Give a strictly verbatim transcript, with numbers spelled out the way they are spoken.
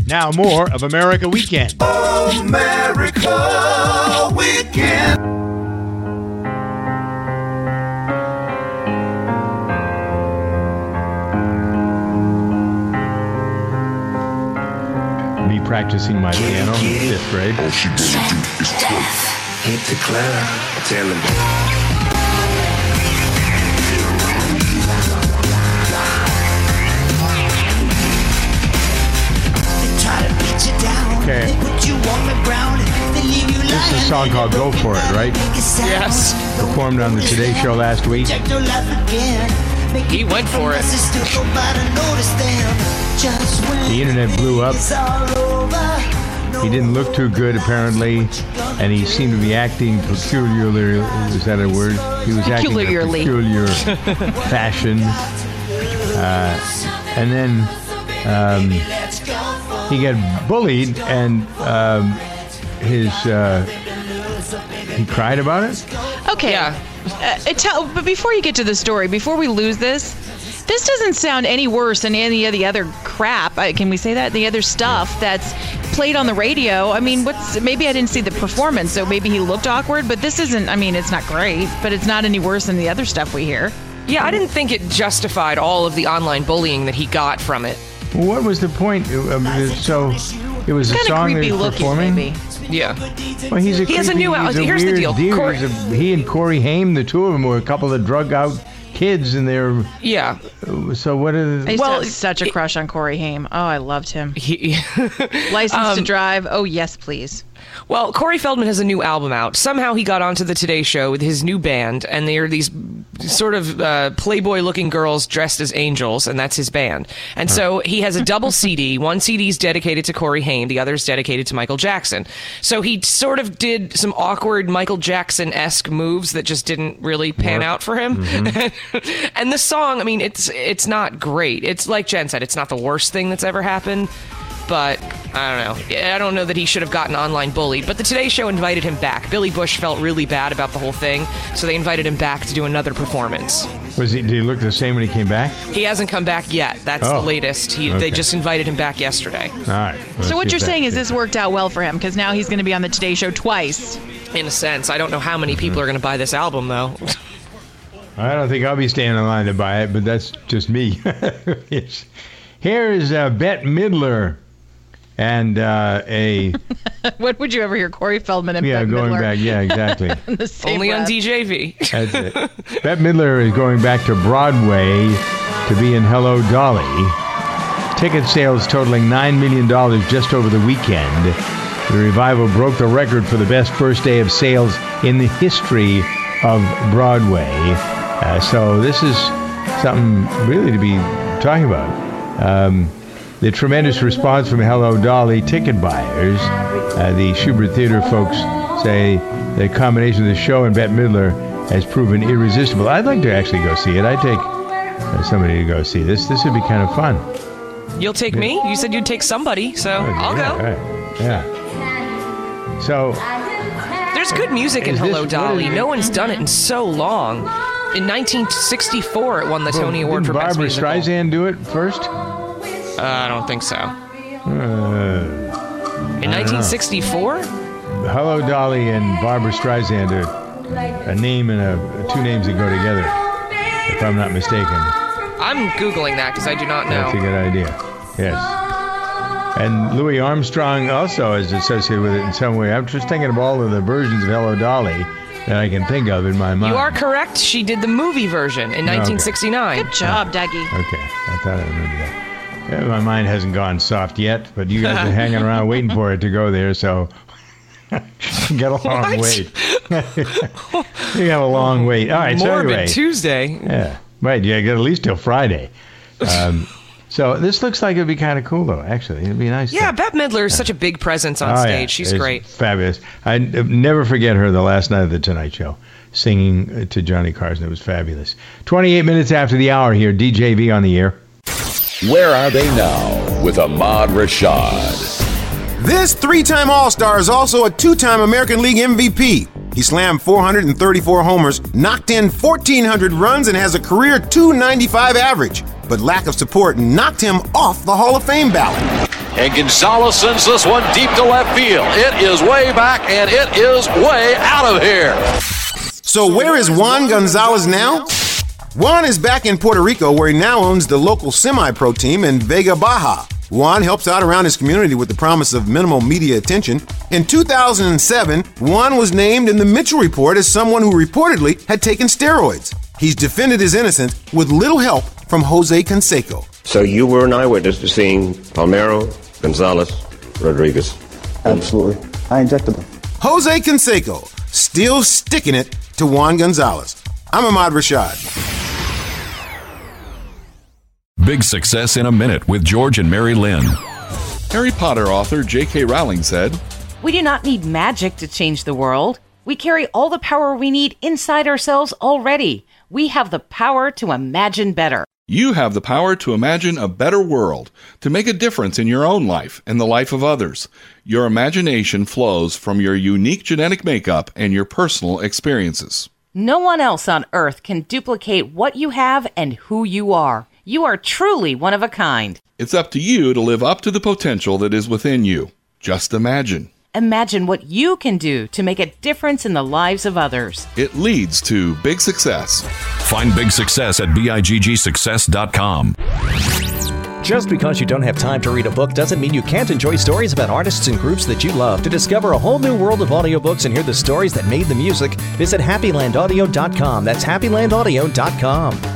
Now more of America Weekend. America Weekend. Me practicing my piano in fifth grade. All she gonna do is twerk. Hit the club, tell him. Okay. This is a song called Go For It, right? Yes. Performed on the Today Show last week. He went for it. The internet blew up. He didn't look too good, apparently, and he seemed to be acting peculiarly. Is that a word? He was acting in a peculiar fashion. Uh, and then um, he got bullied, and um, his uh, he cried about it. Okay. Yeah. Uh, tell, but before you get to the story, before we lose this, this doesn't sound any worse than any of the other crap. Uh, can we say that? The other stuff that's played on the radio. I mean, what's maybe I didn't see the performance, so maybe he looked awkward, but this isn't, I mean, it's not great, but it's not any worse than the other stuff we hear. Yeah, I didn't think it justified all of the online bullying that he got from it. Well, what was the point? Uh, so it was it's a song creepy that he was looking, performing? Maybe. Yeah. Well, he's a he has a new album. Here's the deal. Corey, a, he and Corey Haim, the two of them, were a couple of drug out kids, and they're yeah. So what is? I used well, to have such a crush on Corey Haim. Oh, I loved him. He, License um, to Drive. Oh, yes, please. Well, Corey Feldman has a new album out. Somehow he got onto the Today Show with his new band, and they are these sort of uh, Playboy-looking girls dressed as angels, and that's his band. And so he has a double C D. One C D is dedicated to Corey Haim, the other is dedicated to Michael Jackson. So he sort of did some awkward Michael Jackson-esque moves that just didn't really pan out for him. Mm-hmm. And the song, I mean, it's it's not great. It's like Jen said, it's not the worst thing that's ever happened. But I don't know. I don't know that he should have gotten online bullied. But the Today Show invited him back. Billy Bush felt really bad about the whole thing, so they invited him back to do another performance. Was he? Did he look the same when he came back? He hasn't come back yet. That's oh. the latest. He, okay. They just invited him back yesterday. All right. Let's so what you're saying is it. this worked out well for him, because now he's going to be on the Today Show twice. In a sense. I don't know how many people mm-hmm. are going to buy this album, though. I don't think I'll be standing in line to buy it, but that's just me. Here is uh, Bette Midler. And uh, a... When would you ever hear Corey Feldman and yeah, Bette going Midler? back, yeah, exactly. Only breath. on D J V. That's it. Bette Midler is going back to Broadway to be in Hello, Dolly. Ticket sales totaling nine million dollars just over the weekend. The revival broke the record for the best first day of sales in the history of Broadway. Uh, so this is something really to be talking about. Um, The tremendous response from Hello, Dolly ticket buyers. Uh, the Schubert Theater folks say the combination of the show and Bette Midler has proven irresistible. I'd like to actually go see it. I'd take uh, somebody to go see this. This would be kind of fun. You'll take me? You said you'd take somebody, so oh, I'll yeah, go. Right. Yeah. So... There's good music in Hello, this, Dolly. No one's done it in so long. In nineteen sixty-four, it won the Tony well, Award for Best Barbra Musical. Streisand do it first? Uh, I don't think so. Uh, in nineteen sixty-four? Hello, Dolly and Barbra Streisand are a name and a two names that go together, if I'm not mistaken. I'm Googling that because I do not know. That's a good idea. Yes. And Louis Armstrong also is associated with it in some way. I'm just thinking of all of the versions of Hello, Dolly that I can think of in my mind. You are correct. She did the movie version in nineteen sixty-nine. Good job, Dougie. Okay. I thought I remembered that. Yeah, my mind hasn't gone soft yet, but you guys are hanging around waiting for it to go there, so get a long What? wait. You got a long wait. All right, so Morbid anyway. Tuesday. Yeah, right. You got at least till Friday. Um, so this looks like it'd be kind of cool, though. Actually, it'd be nice. Yeah, to, Bette Midler is such a big presence on oh, stage. yeah. She's It's great. Fabulous. I never forget her the last night of the Tonight Show, singing to Johnny Carson. It was fabulous. twenty-eight minutes after the hour here, D J V on the air. Where are they now with Ahmad Rashad? This three-time All-Star is also a two-time American League M V P. He slammed four hundred thirty-four homers, knocked in fourteen hundred runs, and has a career two ninety-five average. But lack of support knocked him off the Hall of Fame ballot. And Gonzalez sends this one deep to left field. It is way back, and it is way out of here. So where is Juan Gonzalez now? Juan is back in Puerto Rico, where he now owns the local semi-pro team in Vega Baja. Juan helps out around his community with the promise of minimal media attention. In two thousand seven, Juan was named in the Mitchell Report as someone who reportedly had taken steroids. He's defended his innocence with little help from Jose Canseco. So you were an eyewitness to seeing Palmeiro, Gonzalez, Rodriguez? Absolutely. I injected them. Jose Canseco, still sticking it to Juan Gonzalez. I'm Ahmad Rashad. Big Success in a Minute with George and Mary Lynn. Harry Potter author J K Rowling said, "We do not need magic to change the world. We carry all the power we need inside ourselves already. We have the power to imagine better." You have the power to imagine a better world, to make a difference in your own life and the life of others. Your imagination flows from your unique genetic makeup and your personal experiences. No one else on earth can duplicate what you have and who you are. You are truly one of a kind. It's up to you to live up to the potential that is within you. Just imagine. Imagine what you can do to make a difference in the lives of others. It leads to big success. Find Big Success at big success dot com. Just because you don't have time to read a book doesn't mean you can't enjoy stories about artists and groups that you love. To discover a whole new world of audiobooks and hear the stories that made the music, visit happy land audio dot com. That's happy land audio dot com.